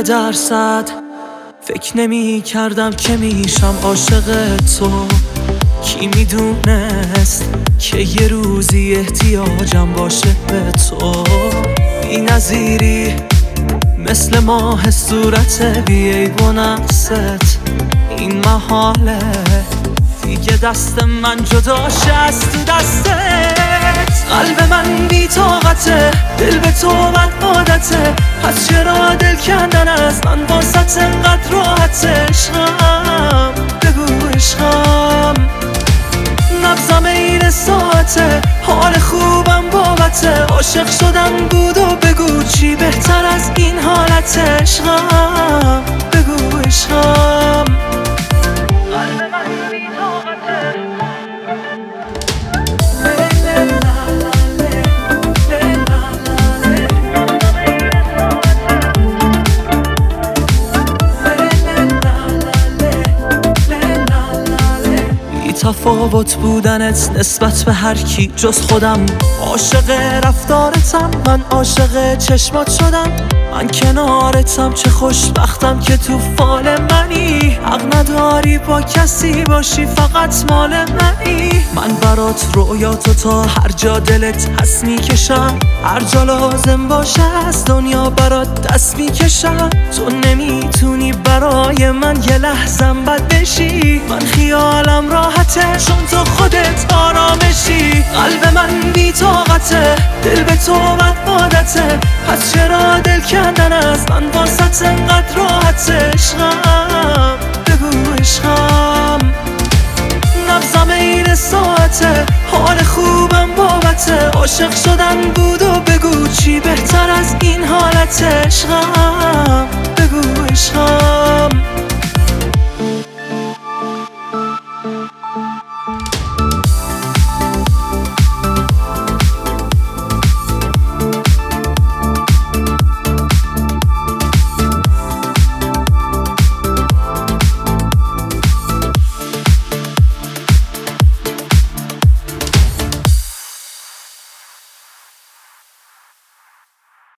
1% فکر نمی کردم که میشم عاشق تو. کی میدونست که یه روزی احتیاجم باشه به تو. بی نظیری مثل ماه صورت بی عیب و نقصت. این محاله دیگه دست من جداشه از تو دستت. قلب من بی طاقته، دل به تو بد عادته. پس چرا دل کندن از من واسط انقدر راحته؟ عشقم بگو عشقم، نبضم این ساعته، حال خوبم بابته. عاشق شدن بود و بگو چی بهتر از این حالته؟ عشقم بگو عشقم. قلب من بی طاقته. تفاوت بودنت نسبت به هر کی جز خودم. عاشق رفتارتم، من عاشق چشمات شدم. من کنارتم، چه خوشبختم که تو فال منی. حق نداری با کسی باشی، فقط مال منی. من برات رویاتو تا هر جا دلت هست میکشم. هر جا لازم باشه از دنیا برات دست میکشم. تو نمیتونی برای من یه لحظم بد بشی. من خیالم راحته چون تو خودت آرامشی. قلب من بی طاقته، دل به تو بد عادته. پس چرا دل کندن از من واسط انقدر راحته؟ عشقم بگو عشقم، نبضم این ساعته، حال خوبم بابته. عاشق شدن بود و بگو چی بهتر از این حالته؟ عشقم بگو عشقم.